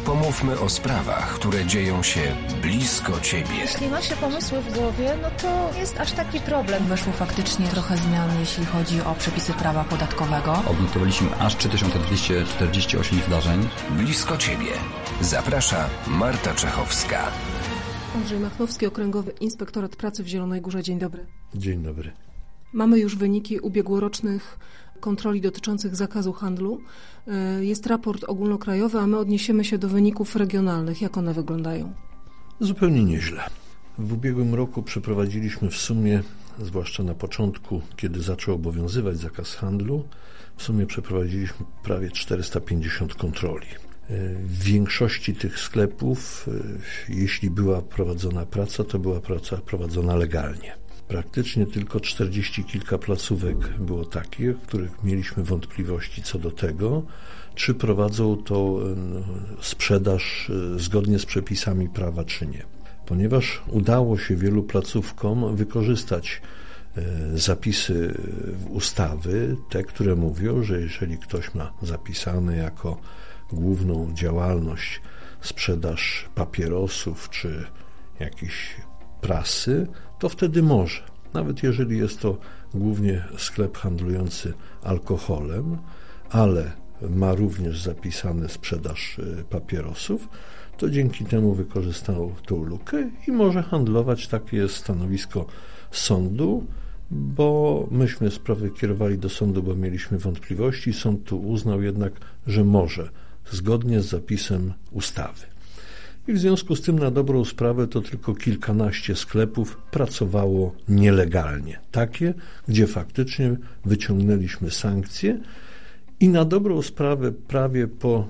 Pomówmy o sprawach, które dzieją się blisko Ciebie. Jeśli ma się pomysły w głowie, no to jest aż taki problem. Weszło faktycznie trochę zmian, jeśli chodzi o przepisy prawa podatkowego. Odnotowaliśmy aż 3248 zdarzeń. Blisko Ciebie. Zaprasza Marta Czechowska. Andrzej Machnowski, Okręgowy Inspektorat Pracy w Zielonej Górze. Dzień dobry. Dzień dobry. Mamy już wyniki ubiegłorocznych kontroli dotyczących zakazu handlu. Jest raport ogólnokrajowy, a my odniesiemy się do wyników regionalnych. Jak one wyglądają? Zupełnie nieźle. W ubiegłym roku przeprowadziliśmy w sumie, zwłaszcza na początku, kiedy zaczął obowiązywać zakaz handlu, w sumie przeprowadziliśmy prawie 450 kontroli. W większości tych sklepów, jeśli była prowadzona praca, to była praca prowadzona legalnie. Praktycznie tylko 40 kilka placówek było takich, w których mieliśmy wątpliwości co do tego, czy prowadzą tą sprzedaż zgodnie z przepisami prawa, czy nie. Ponieważ udało się wielu placówkom wykorzystać zapisy ustawy, te, które mówią, że jeżeli ktoś ma zapisane jako główną działalność sprzedaż papierosów czy jakiejś prasy, to wtedy może. Nawet jeżeli jest to głównie sklep handlujący alkoholem, ale ma również zapisane sprzedaż papierosów, to dzięki temu wykorzystał tą lukę i może handlować. Takie jest stanowisko sądu, bo myśmy sprawę kierowali do sądu, bo mieliśmy wątpliwości. Sąd tu uznał jednak, że może, zgodnie z zapisem ustawy. I w związku z tym na dobrą sprawę to tylko kilkanaście sklepów pracowało nielegalnie. Takie, gdzie faktycznie wyciągnęliśmy sankcje i na dobrą sprawę prawie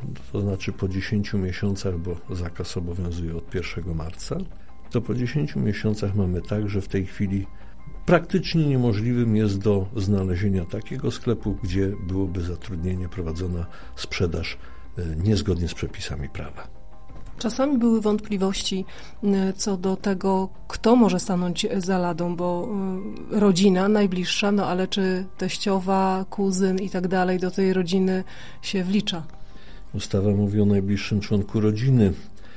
po 10 miesiącach, bo zakaz obowiązuje od 1 marca, to po 10 miesiącach mamy tak, że w tej chwili praktycznie niemożliwym jest do znalezienia takiego sklepu, gdzie byłoby zatrudnienie, prowadzona sprzedaż niezgodnie z przepisami prawa. Czasami były wątpliwości co do tego, kto może stanąć za ladą, bo rodzina najbliższa, no ale czy teściowa, kuzyn i tak dalej do tej rodziny się wlicza? Ustawa mówi o najbliższym członku rodziny.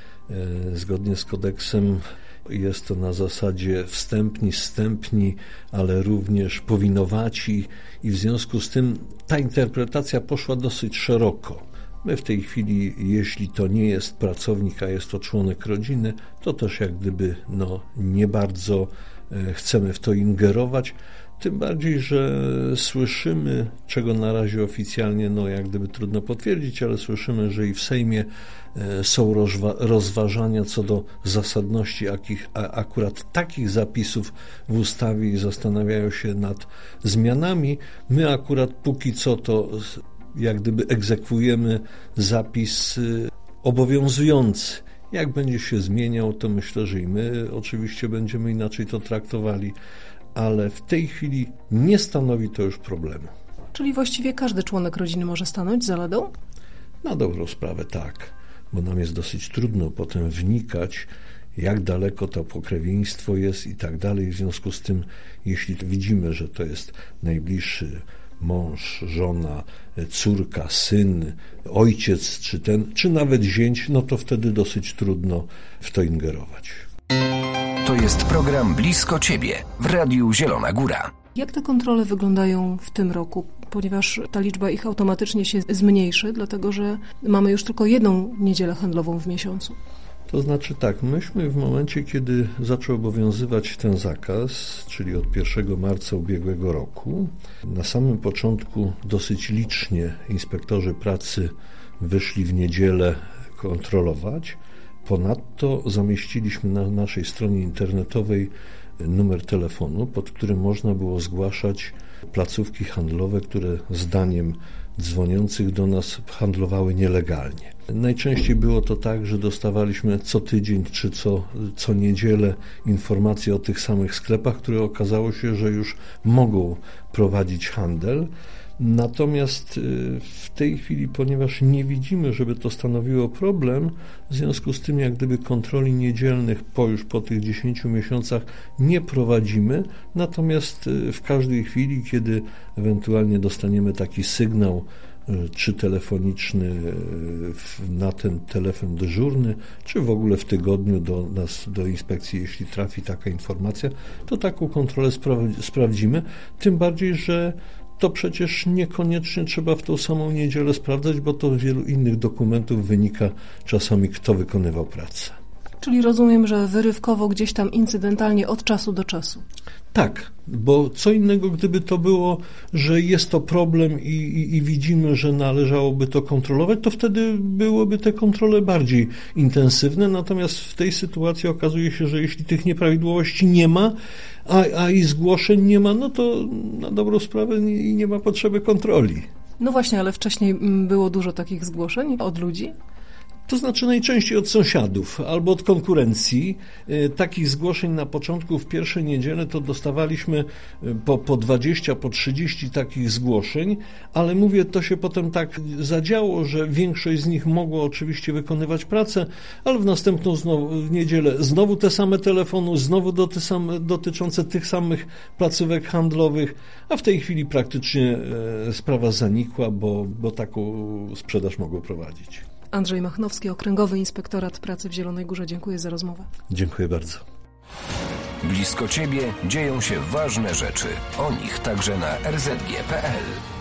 Zgodnie z kodeksem jest to na zasadzie wstępni, ale również powinowaci i w związku z tym ta interpretacja poszła dosyć szeroko. My w tej chwili, jeśli to nie jest pracownik, a jest to członek rodziny, to też jak gdyby nie bardzo chcemy w to ingerować. Tym bardziej, że słyszymy, czego na razie oficjalnie jak gdyby trudno potwierdzić, ale słyszymy, że i w Sejmie są rozważania co do zasadności akurat takich zapisów w ustawie i zastanawiają się nad zmianami. My akurat póki co to jak gdyby egzekwujemy zapis obowiązujący. Jak będzie się zmieniał, to myślę, że i my oczywiście będziemy inaczej to traktowali, ale w tej chwili nie stanowi to już problemu. Czyli właściwie każdy członek rodziny może stanąć za ladą? Na dobrą sprawę tak, bo nam jest dosyć trudno potem wnikać, jak daleko to pokrewieństwo jest i tak dalej. W związku z tym, jeśli widzimy, że to jest najbliższy mąż, żona, córka, syn, ojciec, czy nawet zięć, to wtedy dosyć trudno w to ingerować. To jest program Blisko Ciebie w Radiu Zielona Góra. Jak te kontrole wyglądają w tym roku? Ponieważ ta liczba ich automatycznie się zmniejszy, dlatego że mamy już tylko jedną niedzielę handlową w miesiącu. To znaczy tak, myśmy w momencie, kiedy zaczął obowiązywać ten zakaz, czyli od 1 marca ubiegłego roku, na samym początku dosyć licznie inspektorzy pracy wyszli w niedzielę kontrolować. Ponadto zamieściliśmy na naszej stronie internetowej numer telefonu, pod którym można było zgłaszać placówki handlowe, które zdaniem dzwoniących do nas handlowały nielegalnie. Najczęściej było to tak, że dostawaliśmy co tydzień czy co niedzielę informacje o tych samych sklepach, które okazało się, że już mogą prowadzić handel. Natomiast w tej chwili, ponieważ nie widzimy, żeby to stanowiło problem, w związku z tym jak gdyby kontroli niedzielnych już po tych 10 miesiącach nie prowadzimy, natomiast w każdej chwili, kiedy ewentualnie dostaniemy taki sygnał, czy telefoniczny na ten telefon dyżurny, czy w ogóle w tygodniu do inspekcji, jeśli trafi taka informacja, to taką kontrolę sprawdzimy. Tym bardziej, że to przecież niekoniecznie trzeba w tą samą niedzielę sprawdzać, bo to z wielu innych dokumentów wynika czasami, kto wykonywał pracę. Czyli rozumiem, że wyrywkowo gdzieś tam incydentalnie od czasu do czasu. Tak, bo co innego, gdyby to było, że jest to problem i widzimy, że należałoby to kontrolować, to wtedy byłyby te kontrole bardziej intensywne, natomiast w tej sytuacji okazuje się, że jeśli tych nieprawidłowości nie ma, a i zgłoszeń nie ma, no to na dobrą sprawę nie ma potrzeby kontroli. No właśnie, ale wcześniej było dużo takich zgłoszeń od ludzi? To znaczy najczęściej od sąsiadów albo od konkurencji. Takich zgłoszeń na początku w pierwszej niedzielę to dostawaliśmy po 20, po 30 takich zgłoszeń, ale mówię, to się potem tak zadziało, że większość z nich mogła oczywiście wykonywać pracę, ale w następną w niedzielę znowu te same telefony, znowu dotyczące tych samych placówek handlowych, a w tej chwili praktycznie sprawa zanikła, bo taką sprzedaż mogło prowadzić. Andrzej Machnowski, Okręgowy Inspektorat Pracy w Zielonej Górze. Dziękuję za rozmowę. Dziękuję bardzo. Blisko Ciebie dzieją się ważne rzeczy. O nich także na rzg.pl.